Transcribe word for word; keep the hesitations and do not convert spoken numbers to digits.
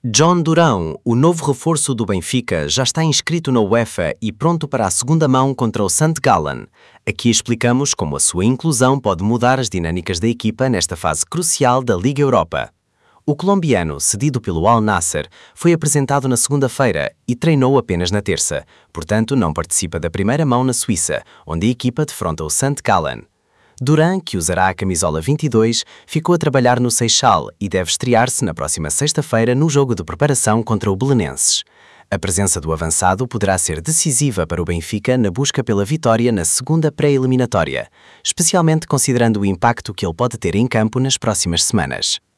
John Durão, o novo reforço do Benfica, já está inscrito na UEFA e pronto para a segunda mão contra o Saint Gallen. Aqui explicamos como a sua inclusão pode mudar as dinâmicas da equipa nesta fase crucial da Liga Europa. O colombiano, cedido pelo Al Nassr, foi apresentado na segunda-feira e treinou apenas na terça, portanto não participa da primeira mão na Suíça, onde a equipa defronta o Saint Gallen. Durán, que usará a camisola vinte e dois, ficou a trabalhar no Seixal e deve estrear-se na próxima sexta-feira no jogo de preparação contra o Belenenses. A presença do avançado poderá ser decisiva para o Benfica na busca pela vitória na segunda pré-eliminatória, especialmente considerando o impacto que ele pode ter em campo nas próximas semanas.